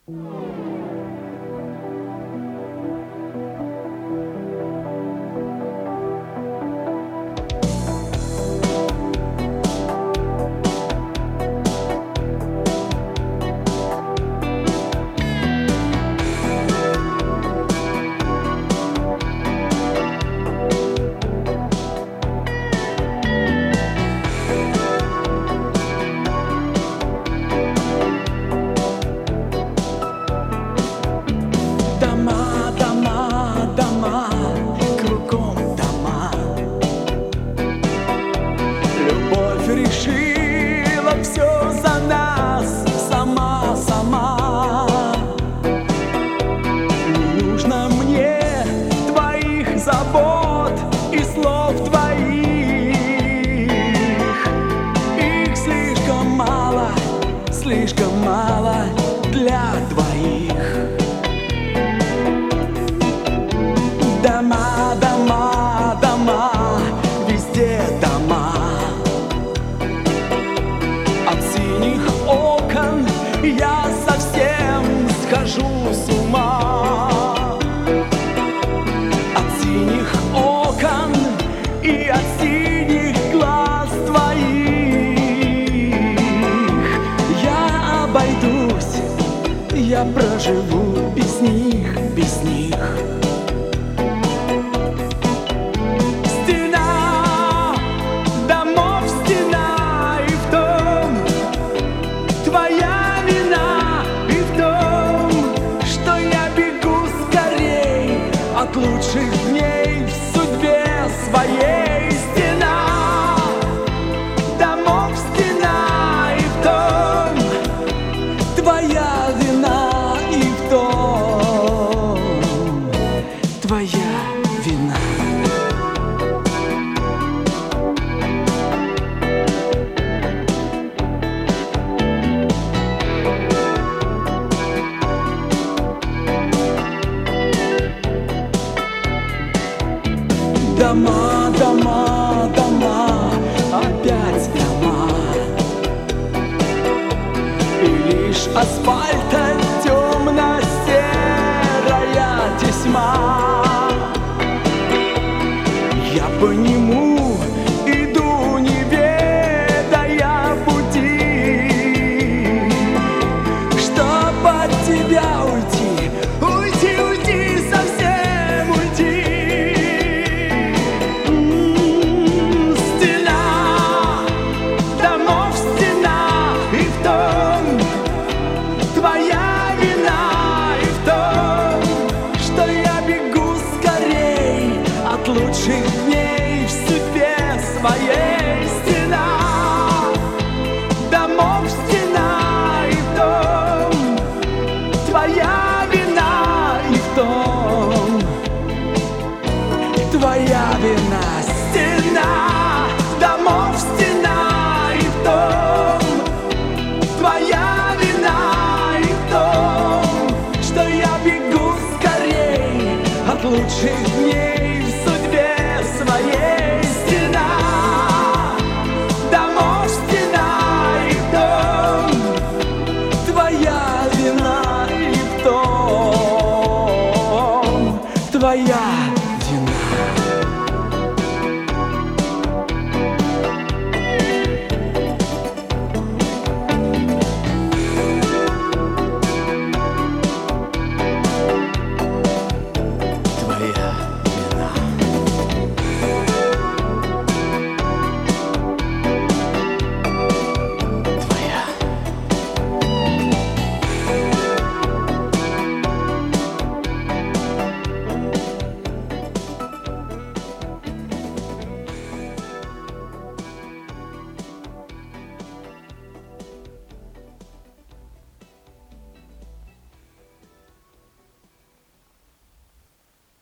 Решила все за нас сама. Не нужно мне твоих забот и слов твоих. Их слишком мало для двоих. Дома, дома, дома, везде дома. От синих окон я совсем схожу с ума. От синих окон и от синих глаз твоих. Я обойдусь, я проживу без них, без них. От лучших дней в судьбе своей. Стена домов, стена, и в том твоя вина, и в том твоя вина. Дома, дома, дома, опять дома. И лишь асфальта темно-серая тесьма. Я по нему иду, не ведая пути, чтоб от тебя уйти, уйти, уйти, совсем уйти. От лучших дней в судьбе своей. Стена домов, стена, и в том твоя вина, и в том твоя вина. Стена домов, стена, и в том твоя вина, и в том, что я бегу скорей от лучших дней. Своей стена домов, стена, и в том твоя вина, и в том твоя